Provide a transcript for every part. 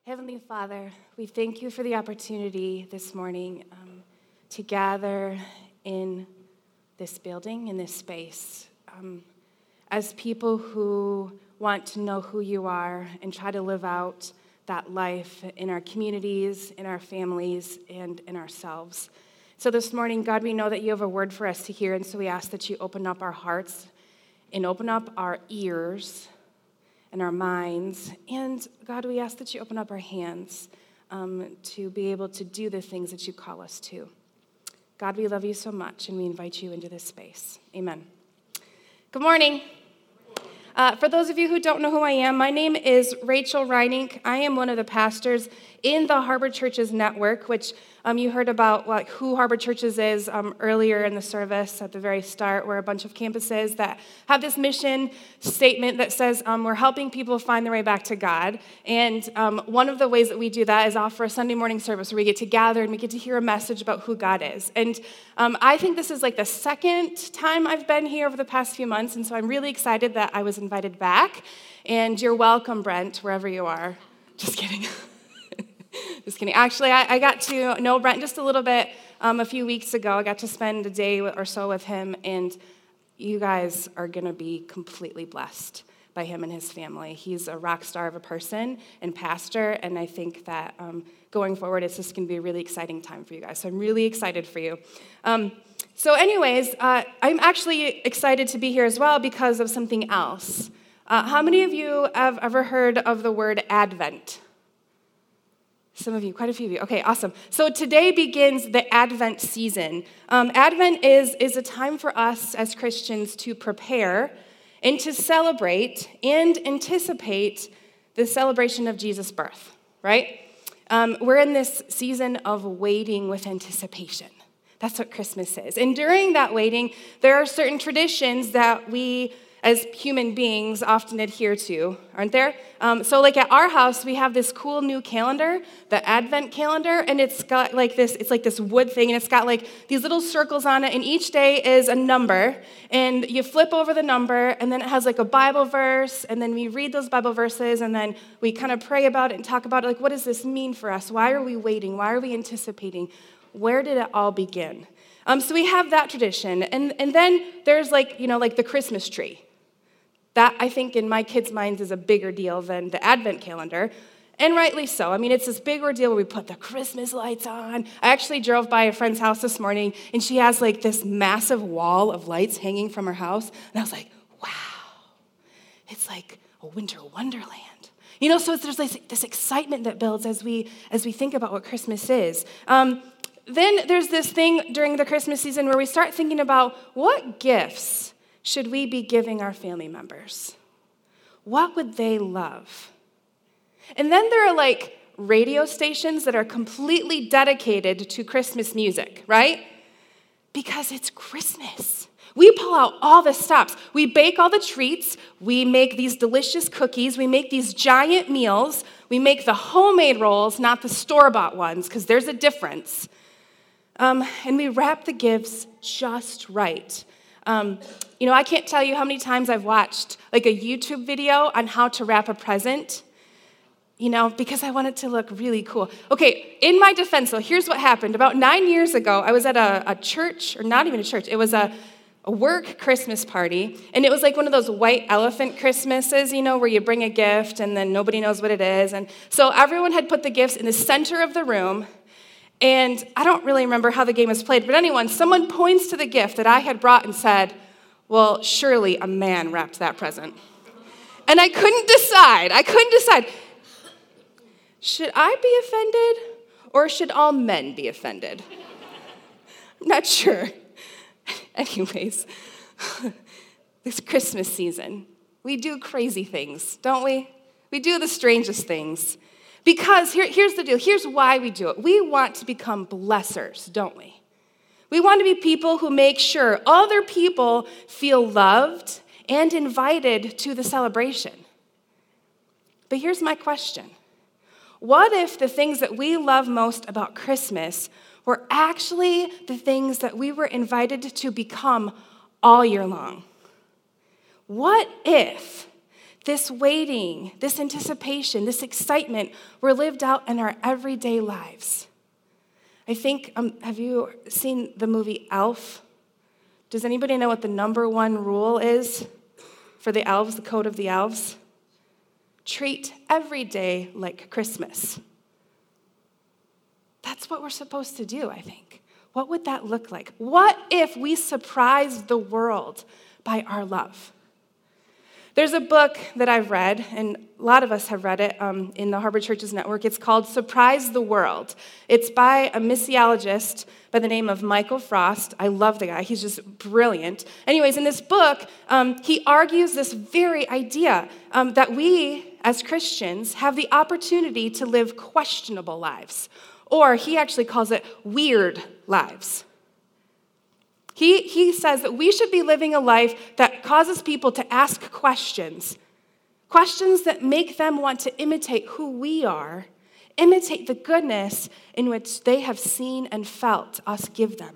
Heavenly Father, we thank you for the opportunity this morning to gather in this building, in this space, as people who want to know who you are and try to live out that life in our communities, in our families, and in ourselves. So this morning, God, we know that you have a word for us to hear, and so we ask that you open up our hearts and open up our ears and our minds. And God, we ask that you open up our hands to be able to do the things that you call us to. God, we love you so much, and we invite you into this space. Amen. Good morning. For those of you who don't know who I am, my name is Rachel Reinink. I am one of the pastors in the Harbor Churches Network, which you heard about who Harbor Churches is earlier in the service at the very start. We're a bunch of campuses that have this mission statement that says we're helping people find their way back to God. And one of the ways that we do that is offer a Sunday morning service where we get to gather and we get to hear a message about who God is. And I think this is like the second time I've been here over the past few months, and so I'm really excited that I was invited back. And you're welcome, Brent, wherever you are. Just kidding. Just kidding. Actually, I got to know Brent just a little bit a few weeks ago. I got to spend a day or so with him, and you guys are going to be completely blessed by him and his family. He's a rock star of a person and pastor, and I think that going forward, it's just going to be a really exciting time for you guys. So I'm really excited for you. So anyways, I'm actually excited to be here as well because of something else. How many of you have ever heard of the word Advent? Some of you, quite a few of you. Okay, awesome. So today begins the Advent season. Advent is a time for us as Christians to prepare and to celebrate and anticipate the celebration of Jesus' birth, right? We're in this season of waiting with anticipation. That's what Christmas is. And during that waiting, there are certain traditions that we as human beings often adhere to, aren't there? So like at our house, we have this cool new calendar, the Advent calendar, and it's got like this, it's like this wood thing, and it's got like these little circles on it, and each day is a number, and you flip over the number, and then it has like a Bible verse, and then we read those Bible verses, and then we kind of pray about it and talk about it, like what does this mean for us? Why are we waiting? Why are we anticipating? Where did it all begin? So we have that tradition, and then there's like the Christmas tree. That, I think, in my kids' minds is a bigger deal than the Advent calendar, and rightly so. I mean, it's this big ordeal where we put the Christmas lights on. I actually drove by a friend's house this morning, and she has, like, this massive wall of lights hanging from her house, and I was like, wow, it's like a winter wonderland. So there's this excitement that builds as we think about what Christmas is. Then there's this thing during the Christmas season where we start thinking about what gifts should we be giving our family members? What would they love? And then there are like radio stations that are completely dedicated to Christmas music, right? Because it's Christmas. We pull out all the stops. We bake all the treats. We make these delicious cookies. We make these giant meals. We make the homemade rolls, not the store-bought ones, because there's a difference. And we wrap the gifts just right. I can't tell you how many times I've watched like a YouTube video on how to wrap a present, because I want it to look really cool. Okay, in my defense, though, here's what happened. About 9 years ago, I was at a church, or not even a church. It was a work Christmas party, and it was like one of those white elephant Christmases, where you bring a gift and then nobody knows what it is. And so everyone had put the gifts in the center of the room. And I don't really remember how the game was played, but someone points to the gift that I had brought and said, well, surely a man wrapped that present. And I couldn't decide. Should I be offended or should all men be offended? I'm not sure. Anyways, this Christmas season, we do crazy things, don't we? We do the strangest things. Because here's the deal. Here's why we do it. We want to become blessers, don't we? We want to be people who make sure other people feel loved and invited to the celebration. But here's my question. What if the things that we love most about Christmas were actually the things that we were invited to become all year long? What if this waiting, this anticipation, this excitement were lived out in our everyday lives. I think, have you seen the movie Elf? Does anybody know what the number one rule is for the elves, the code of the elves? Treat every day like Christmas. That's what we're supposed to do, I think. What would that look like? What if we surprised the world by our love? There's a book that I've read, and a lot of us have read it in the Harbor Churches Network. It's called Surprise the World. It's by a missiologist by the name of Michael Frost. I love the guy. He's just brilliant. Anyways, in this book, he argues this very idea that we, as Christians, have the opportunity to live questionable lives. Or he actually calls it weird lives. He says that we should be living a life that causes people to ask questions that make them want to imitate who we are, imitate the goodness in which they have seen and felt us give them.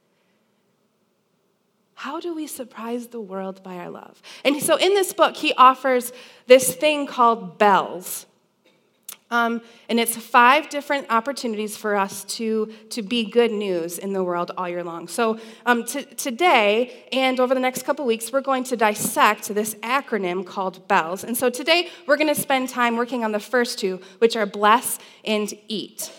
How do we surprise the world by our love? And so in this book, he offers this thing called bells. And it's 5 different opportunities for us to be good news in the world all year long. So today and over the next couple weeks, we're going to dissect this acronym called BELLS. And so today, we're going to spend time working on the first 2, which are bless and eat.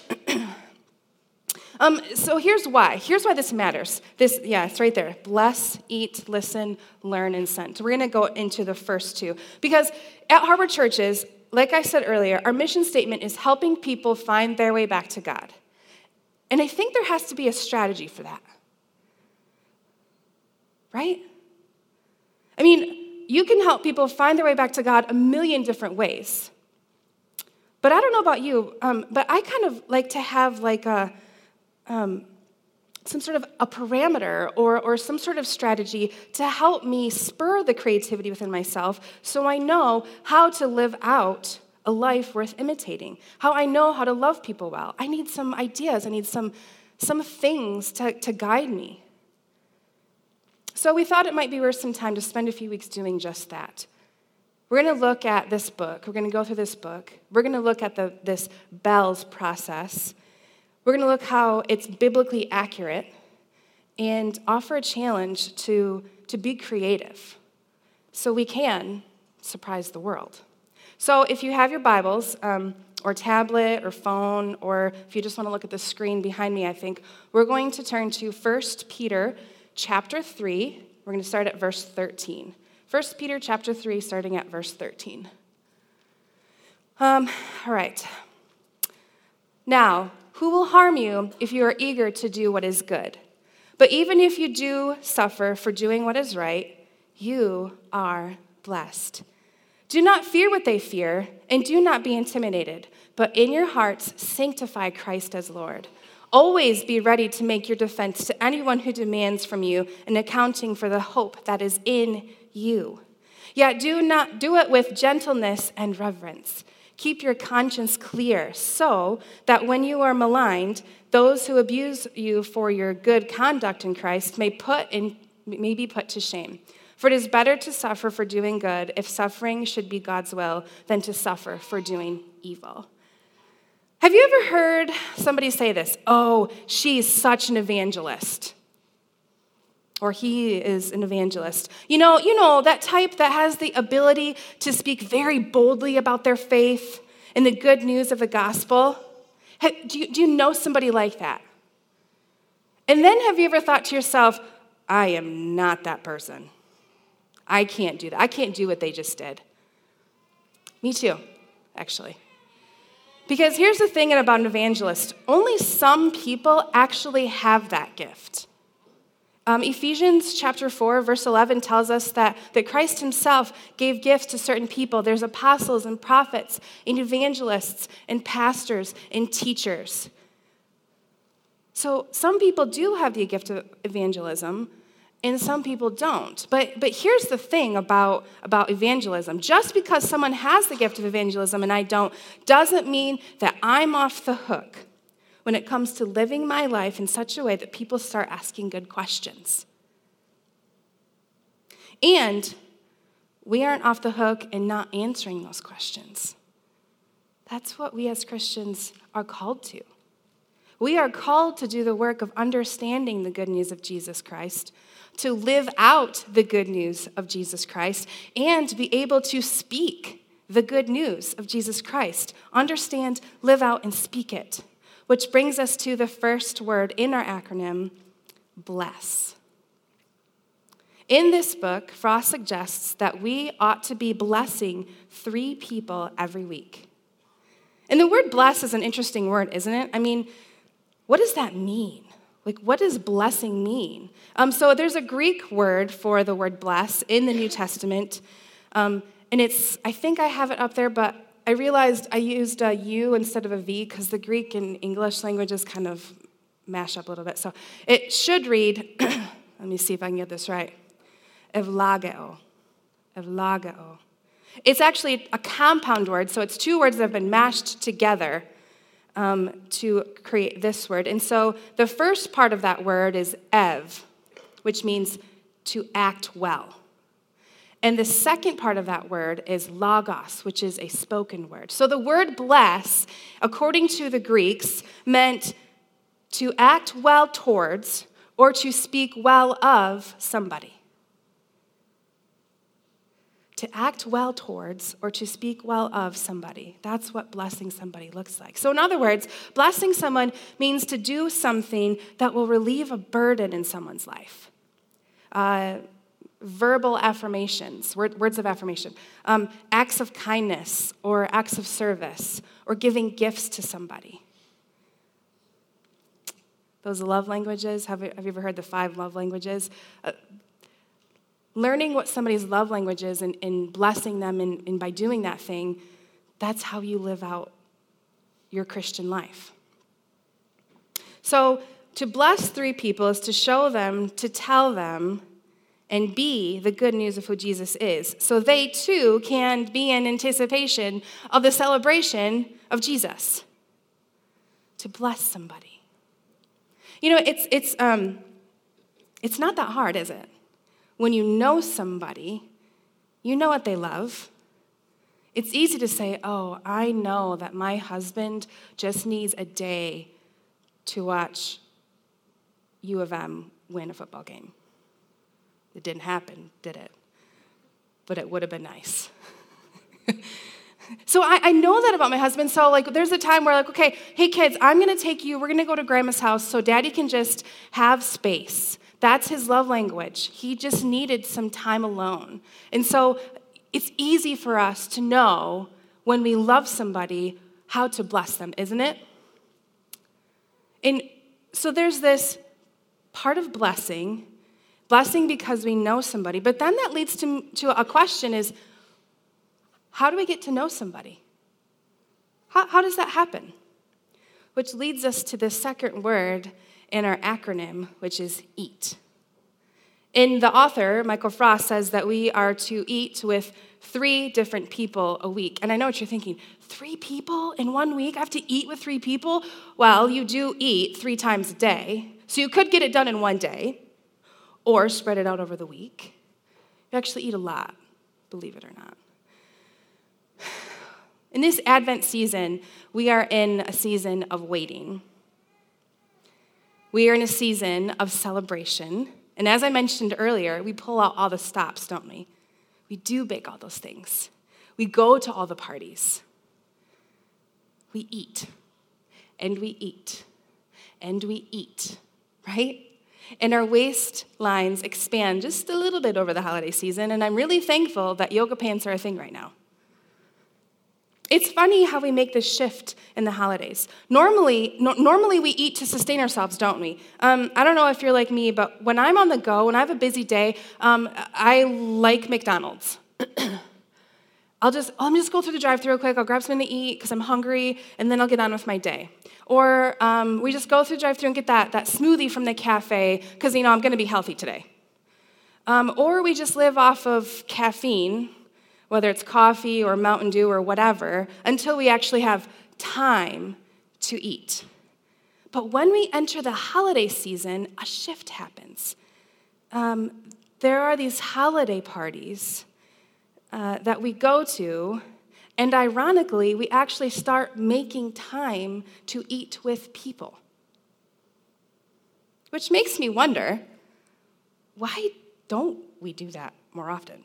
So here's why. Here's why this matters. It's right there. Bless, eat, listen, learn, and send. So we're going to go into the first 2. Because at Harbor Churches, like I said earlier, our mission statement is helping people find their way back to God. And I think there has to be a strategy for that. Right? I mean, you can help people find their way back to God a million different ways. But I don't know about you, but I kind of like to have like some sort of a parameter or some sort of strategy to help me spur the creativity within myself so I know how to live out a life worth imitating, how I know how to love people well. I need some ideas. I need some things to guide me. So we thought it might be worth some time to spend a few weeks doing just that. We're going to look at this book. We're going to go through this book. We're going to look at this BELLS process. We're going to look how it's biblically accurate and offer a challenge to be creative so we can surprise the world. So if you have your Bibles or tablet or phone, or if you just want to look at the screen behind me, I think, we're going to turn to 1 Peter chapter 3. We're going to start at verse 13. 1 Peter chapter 3, starting at verse 13. All right. Now, who will harm you if you are eager to do what is good? But even if you do suffer for doing what is right, you are blessed. Do not fear what they fear, and do not be intimidated, but in your hearts sanctify Christ as Lord. Always be ready to make your defense to anyone who demands from you an accounting for the hope that is in you. Yet do it with gentleness and reverence. Keep your conscience clear so that when you are maligned, those who abuse you for your good conduct in Christ may be put to shame. For it is better to suffer for doing good, if suffering should be God's will, than to suffer for doing evil. Have you ever heard somebody say this? Oh, she's such an evangelist. Or he is an evangelist. You know, that type that has the ability to speak very boldly about their faith and the good news of the gospel. Do you know somebody like that? And then have you ever thought to yourself, I am not that person. I can't do that. I can't do what they just did. Me too, actually. Because here's the thing about an evangelist. Only some people actually have that gift. Ephesians chapter 4, verse 11 tells us that Christ himself gave gifts to certain people. There's apostles and prophets and evangelists and pastors and teachers. So some people do have the gift of evangelism, and some people don't. But here's the thing about evangelism. Just because someone has the gift of evangelism and I don't, doesn't mean that I'm off the hook when it comes to living my life in such a way that people start asking good questions. And we aren't off the hook in not answering those questions. That's what we as Christians are called to. We are called to do the work of understanding the good news of Jesus Christ, to live out the good news of Jesus Christ, and to be able to speak the good news of Jesus Christ. Understand, live out, and speak it. Which brings us to the first word in our acronym, bless. In this book, Frost suggests that we ought to be blessing 3 people every week. And the word bless is an interesting word, isn't it? I mean, what does that mean? Like, what does blessing mean? So there's a Greek word for the word bless in the New Testament. And I think I have it up there, but I realized I used a U instead of a V because the Greek and English languages kind of mash up a little bit. So it should read, let me see if I can get this right, evlageo. Evlageo. It's actually a compound word, so it's 2 words that have been mashed together to create this word. And so the first part of that word is ev, which means to act well. And the second part of that word is logos, which is a spoken word. So the word bless, according to the Greeks, meant to act well towards or to speak well of somebody. To act well towards or to speak well of somebody. That's what blessing somebody looks like. So in other words, blessing someone means to do something that will relieve a burden in someone's life. Verbal affirmations, words of affirmation, acts of kindness or acts of service, or giving gifts to somebody. Those love languages, have you ever heard the 5 love languages? Learning what somebody's love language is and blessing them and by doing that thing, that's how you live out your Christian life. So to bless 3 people is to show them, to tell them, and be the good news of who Jesus is. So they too can be in anticipation of the celebration of Jesus. To bless somebody. You know, it's not that hard, is it? When you know somebody, you know what they love. It's easy to say, oh, I know that my husband just needs a day to watch U of M win a football game. It didn't happen, did it? But it would have been nice. So I know that about my husband. So like there's a time where like, okay, hey kids, we're going to go to grandma's house so daddy can just have space. That's his love language. He just needed some time alone. And so it's easy for us to know when we love somebody how to bless them, isn't it? And so there's this part of blessing because we know somebody. But then that leads to a question is, how do we get to know somebody? How does that happen? Which leads us to the second word in our acronym, which is eat. And the author, Michael Frost, says that we are to eat with 3 different people a week. And I know what you're thinking, 3 people in 1 week? I have to eat with 3 people? Well, you do eat 3 times a day. So you could get it done in 1 day or spread it out over the week. You actually eat a lot, believe it or not. In this Advent season, we are in a season of waiting. We are in a season of celebration. And as I mentioned earlier, we pull out all the stops, don't we? We do bake all those things. We go to all the parties. We eat. And we eat. And we eat, right? And our waistlines expand just a little bit over the holiday season. And I'm really thankful that yoga pants are a thing right now. It's funny how we make this shift in the holidays. Normally we eat to sustain ourselves, don't we? I don't know if you're like me, but when I'm on the go, when I have a busy day, I like McDonald's. Let me just go through the drive-thru real quick. I'll grab something to eat because I'm hungry, and then I'll get on with my day. Or we just go through the drive-thru and get that smoothie from the cafe because, I'm going to be healthy today. Or we just live off of caffeine, whether it's coffee or Mountain Dew or whatever, until we actually have time to eat. But when we enter the holiday season, a shift happens. There are these holiday parties that we go to, and ironically, we actually start making time to eat with people. Which makes me wonder, why don't we do that more often?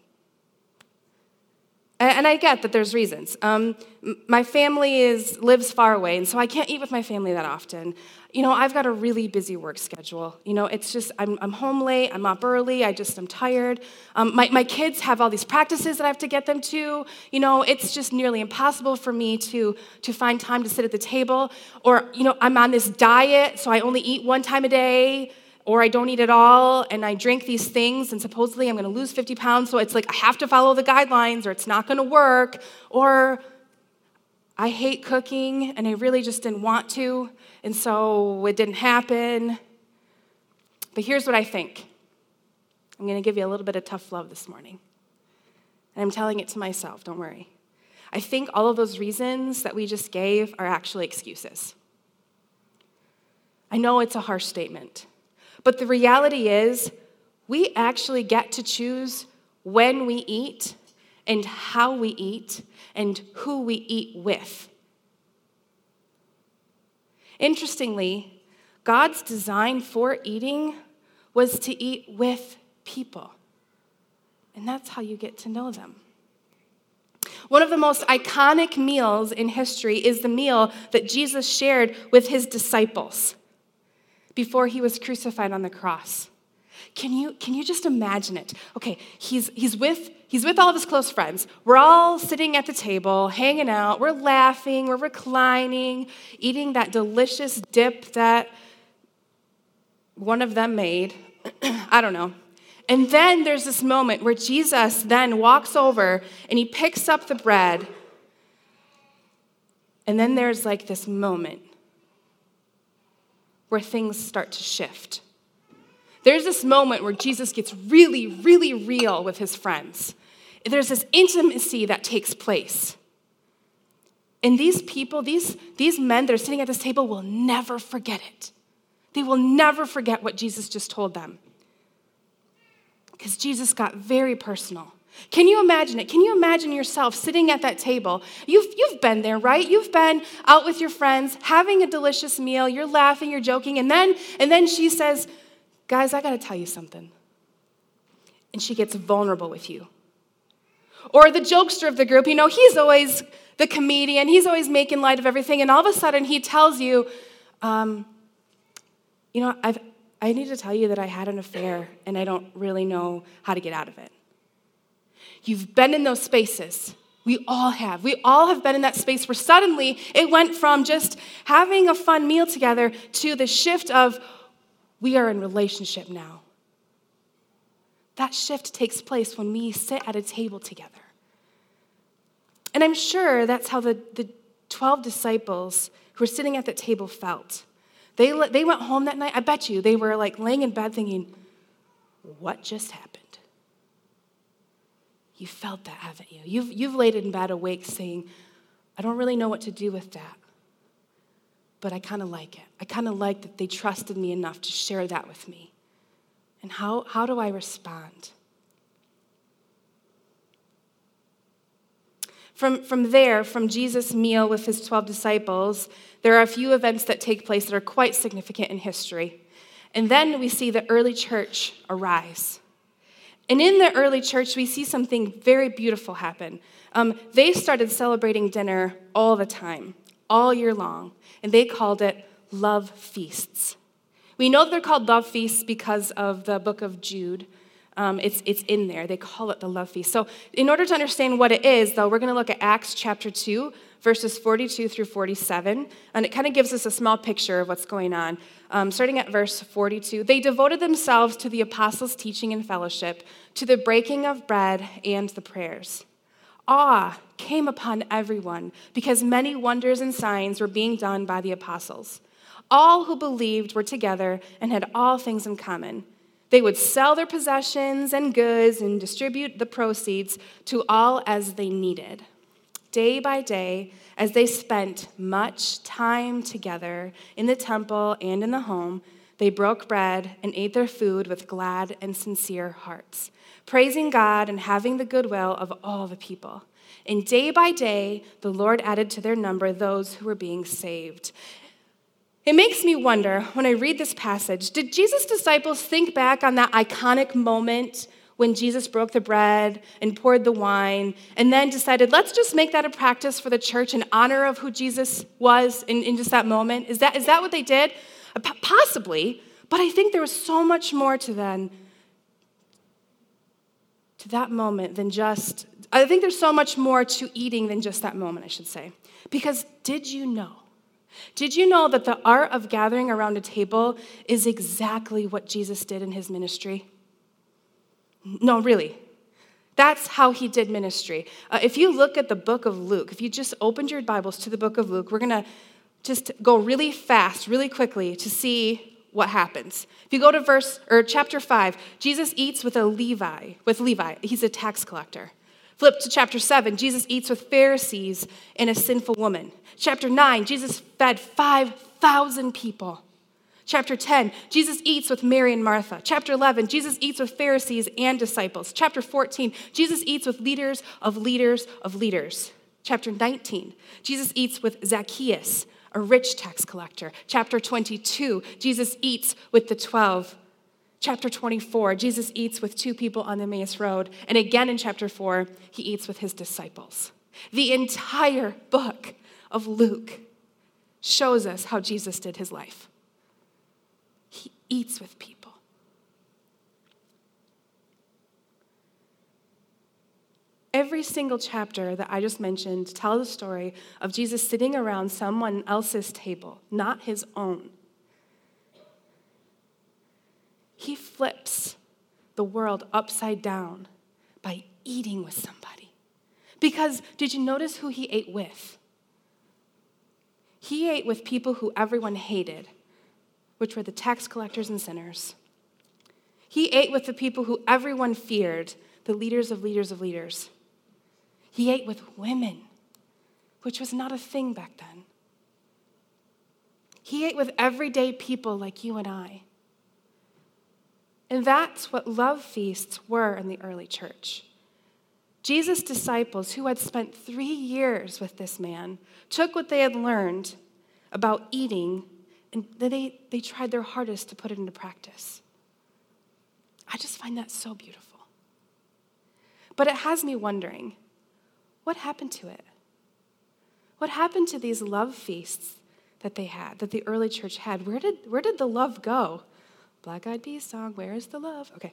And I get that there's reasons. My family lives far away, and so I can't eat with my family that often. I've got a really busy work schedule. It's just, I'm home late, I'm up early, I'm tired. My kids have all these practices that I have to get them to. It's just nearly impossible for me to find time to sit at the table. Or, I'm on this diet, so I only eat one time a day, or I don't eat at all, and I drink these things, and supposedly I'm going to lose 50 pounds, so it's like I have to follow the guidelines, or it's not going to work, or I hate cooking, and I really just didn't want to, and so it didn't happen. But here's what I think. I'm going to give you a little bit of tough love this morning, and I'm telling it to myself, don't worry. I think all of those reasons that we just gave are actually excuses. I know it's a harsh statement. But the reality is, we actually get to choose when we eat and how we eat and who we eat with. Interestingly, God's design for eating was to eat with people. And that's how you get to know them. One of the most iconic meals in history is the meal that Jesus shared with his disciples before he was crucified on the cross. Can you just imagine it? Okay, he's with all of his close friends. We're all sitting at the table, hanging out, we're laughing, we're reclining, eating that delicious dip that one of them made. I don't know. And then there's this moment where Jesus then walks over and he picks up the bread. And then there's like this moment where things start to shift. There's this moment where Jesus gets really, really real with his friends. There's this intimacy that takes place. And these people, these men that are sitting at this table will never forget it. They will never forget what Jesus just told them. Because Jesus got very personal. Can you imagine it? Can you imagine yourself sitting at that table? You've been there, right? You've been out with your friends, having a delicious meal, you're laughing, you're joking, and then she says, guys, I gotta tell you something. And she gets vulnerable with you. Or the jokester of the group, he's always the comedian, he's always making light of everything, and all of a sudden he tells you, I need to tell you that I had an affair and I don't really know how to get out of it. You've been in those spaces. We all have. We all have been in that space where suddenly it went from just having a fun meal together to the shift of we are in relationship now. That shift takes place when we sit at a table together. And I'm sure that's how the 12 disciples who were sitting at that table felt. They went home that night. I bet you they were like laying in bed thinking, what just happened? You felt that, haven't you? You've laid in bed awake saying, I don't really know what to do with that, but I kind of like it. I kind of like that they trusted me enough to share that with me. And how do I respond? From there, from Jesus' meal with his 12 disciples, there are a few events that take place that are quite significant in history. And then we see the early church arise. And in the early church, we see something very beautiful happen. They started celebrating dinner all the time, all year long, and they called it love feasts. We know that they're called love feasts because of the book of Jude. It's in there. They call it the love feast. So in order to understand what it is, though, we're going to look at Acts chapter 2, verses 42 through 47, and it kind of gives us a small picture of what's going on. Starting at verse 42, they devoted themselves to the apostles' teaching and fellowship, to the breaking of bread and the prayers. Awe came upon everyone because many wonders and signs were being done by the apostles. All who believed were together and had all things in common. They would sell their possessions and goods and distribute the proceeds to all as they needed. Day by day, as they spent much time together in the temple and in the home, they broke bread and ate their food with glad and sincere hearts, praising God and having the goodwill of all the people. And day by day, the Lord added to their number those who were being saved. It makes me wonder, when I read this passage, did Jesus' disciples think back on that iconic moment when Jesus broke the bread and poured the wine and then decided, let's just make that a practice for the church in honor of who Jesus was in just that moment? Is that what they did? Possibly, but I think there was so much more to that moment than just, I think there's so much more to eating than just that moment, I should say. Because did you know that the art of gathering around a table is exactly what Jesus did in his ministry? No, really. That's how he did ministry. If you look at the book of Luke, if you just opened your Bibles to the book of Luke, we're going to just go really fast, really quickly to see what happens. If you go to chapter 5, Jesus eats with Levi. He's a tax collector. Flip to chapter 7, Jesus eats with Pharisees and a sinful woman. Chapter 9, Jesus fed 5,000 people. Chapter 10, Jesus eats with Mary and Martha. Chapter 11, Jesus eats with Pharisees and disciples. Chapter 14, Jesus eats with leaders of leaders of leaders. Chapter 19, Jesus eats with Zacchaeus, a rich tax collector. Chapter 22, Jesus eats with the 12. Chapter 24, Jesus eats with 2 people on the Emmaus Road. And again in chapter 4, he eats with his disciples. The entire book of Luke shows us how Jesus did his life. He eats with people. Every single chapter that I just mentioned tells the story of Jesus sitting around someone else's table, not his own. He flips the world upside down by eating with somebody. Because did you notice who he ate with? He ate with people who everyone hated, which were the tax collectors and sinners. He ate with the people who everyone feared, the leaders of leaders of leaders. He ate with women, which was not a thing back then. He ate with everyday people like you and I. And that's what love feasts were in the early church. Jesus' disciples, who had spent 3 years with this man, took what they had learned about eating, and they tried their hardest to put it into practice. I just find that so beautiful. But it has me wondering, what happened to it? What happened to these love feasts that they had, that the early church had? Where did the love go? Black Eyed Peas song, where is the love? Okay.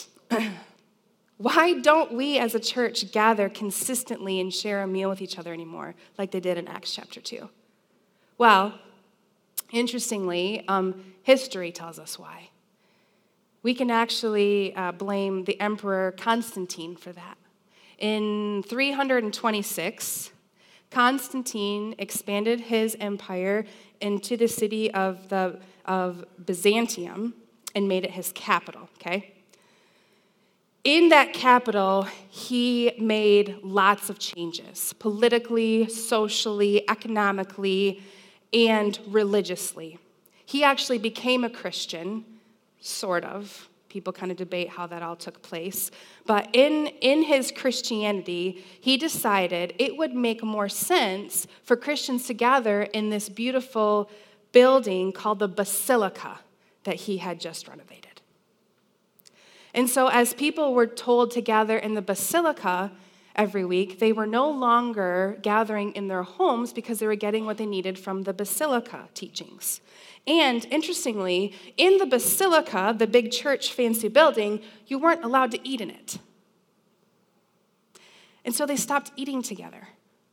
Why don't we as a church gather consistently and share a meal with each other anymore like they did in Acts chapter 2? Well, interestingly, history tells us why. We can actually blame the Emperor Constantine for that. In 326, Constantine expanded his empire into the city of Byzantium and made it his capital, okay? In that capital, he made lots of changes, politically, socially, economically, and religiously. He actually became a Christian, sort of. People kind of debate how that all took place. But in his Christianity, he decided it would make more sense for Christians to gather in this beautiful building called the Basilica that he had just renovated. And so as people were told to gather in the Basilica every week, they were no longer gathering in their homes because they were getting what they needed from the Basilica teachings. And interestingly, in the Basilica, the big church fancy building, you weren't allowed to eat in it. And so they stopped eating together.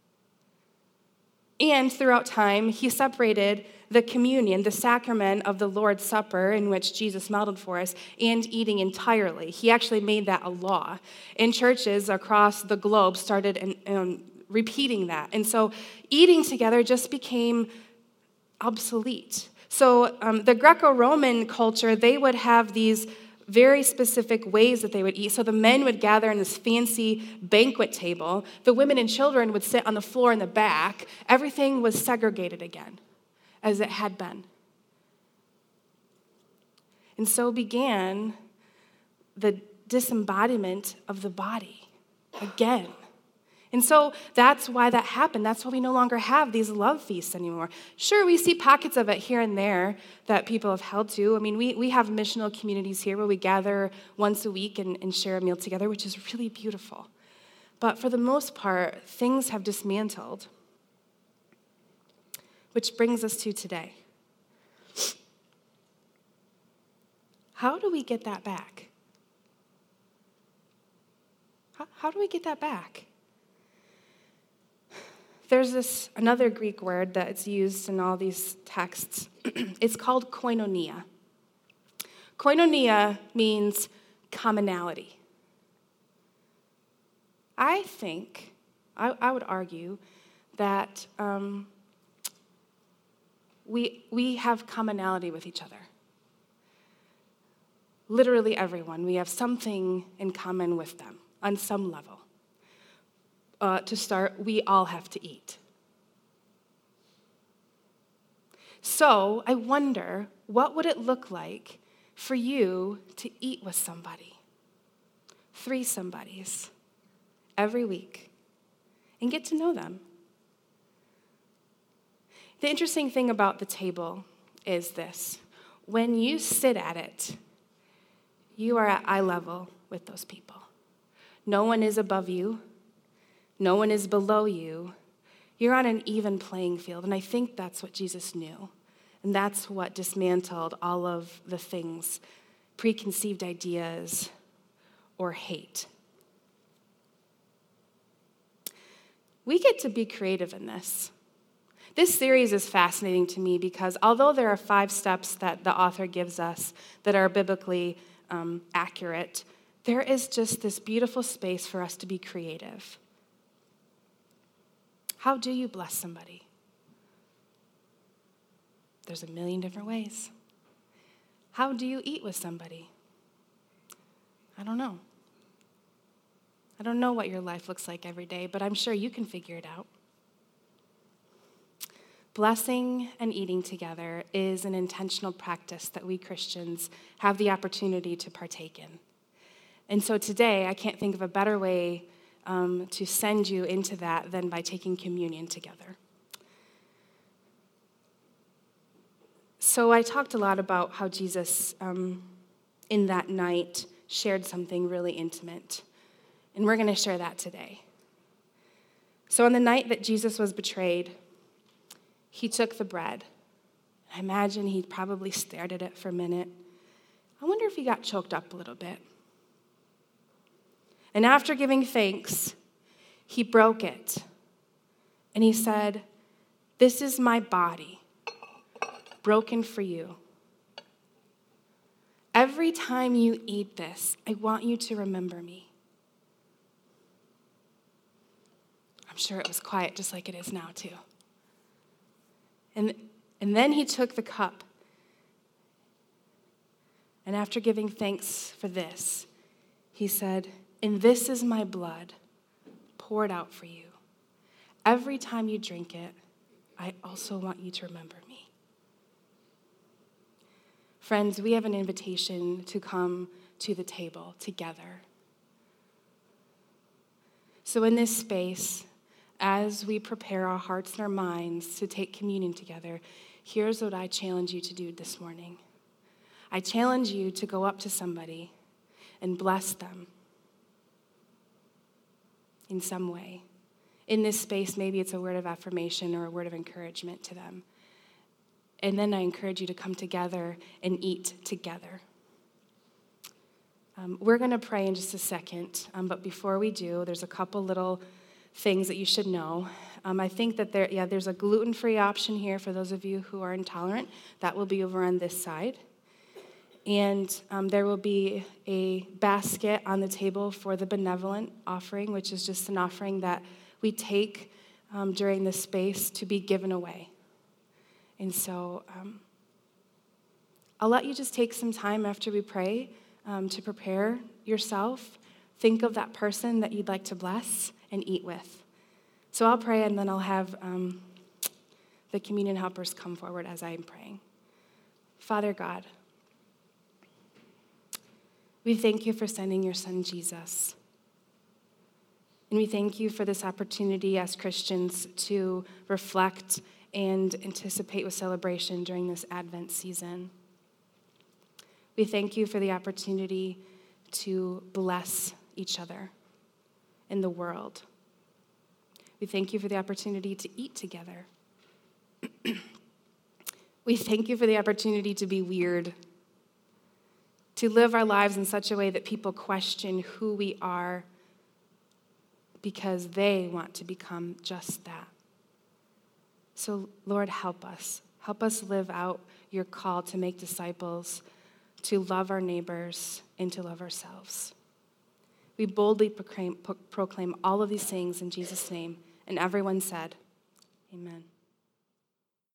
And throughout time, he separated the communion, the sacrament of the Lord's Supper, in which Jesus modeled for us, and eating entirely. He actually made that a law. And churches across the globe started repeating that. And so eating together just became obsolete. So the Greco-Roman culture, they would have these very specific ways that they would eat. So the men would gather in this fancy banquet table. The women and children would sit on the floor in the back. Everything was segregated again, as it had been. And so began the disembodiment of the body again. And so that's why that happened. That's why we no longer have these love feasts anymore. Sure, we see pockets of it here and there that people have held to. I mean, we have missional communities here where we gather once a week and share a meal together, which is really beautiful. But for the most part, things have dismantled, which brings us to today. How do we get that back? How do we get that back? There's another Greek word that's used in all these texts. It's called koinonia. Koinonia means commonality. I think, I would argue, that we have commonality with each other. Literally everyone. We have something in common with them on some level. To start, we all have to eat. So I wonder, what would it look like for you to eat with somebody, 3 somebodies, every week, and get to know them? The interesting thing about the table is this. When you sit at it, you are at eye level with those people. No one is above you. No one is below you. You're on an even playing field, and I think that's what Jesus knew. And that's what dismantled all of the things, preconceived ideas, or hate. We get to be creative in this. This series is fascinating to me because although there are 5 steps that the author gives us that are biblically accurate, there is just this beautiful space for us to be creative. How do you bless somebody? There's a million different ways. How do you eat with somebody? I don't know. I don't know what your life looks like every day, but I'm sure you can figure it out. Blessing and eating together is an intentional practice that we Christians have the opportunity to partake in. And so today, I can't think of a better way to send you into that than by taking communion together. So I talked a lot about how Jesus, in that night, shared something really intimate. And we're going to share that today. So on the night that Jesus was betrayed, he took the bread. I imagine he probably stared at it for a minute. I wonder if he got choked up a little bit. And after giving thanks, he broke it. And he said, "This is my body, broken for you. Every time you eat this, I want you to remember me." I'm sure it was quiet just like it is now too. And then he took the cup. And after giving thanks for this, he said, "And this is my blood poured out for you. Every time you drink it, I also want you to remember me." Friends, we have an invitation to come to the table together. So in this space, as we prepare our hearts and our minds to take communion together, here's what I challenge you to do this morning. I challenge you to go up to somebody and bless them in some way. In this space, maybe it's a word of affirmation or a word of encouragement to them. And then I encourage you to come together and eat together. We're going to pray in just a second, but before we do, there's a couple little things that you should know. I think that there's a gluten-free option here for those of you who are intolerant. That will be over on this side. And there will be a basket on the table for the benevolent offering, which is just an offering that we take during this space to be given away. And so I'll let you just take some time after we pray to prepare yourself. Think of that person that you'd like to bless and eat with. So I'll pray, and then I'll have the communion helpers come forward as I am praying. Father God, We thank you for sending your son, Jesus. And we thank you for this opportunity as Christians to reflect and anticipate with celebration during this Advent season. We thank you for the opportunity to bless each other in the world. We thank you for the opportunity to eat together. We thank you for the opportunity to be weird, to live our lives in such a way that people question who we are because they want to become just that. So, Lord, help us. Help us live out your call to make disciples, to love our neighbors, and to love ourselves. We boldly proclaim all of these things in Jesus' name, and everyone said, amen.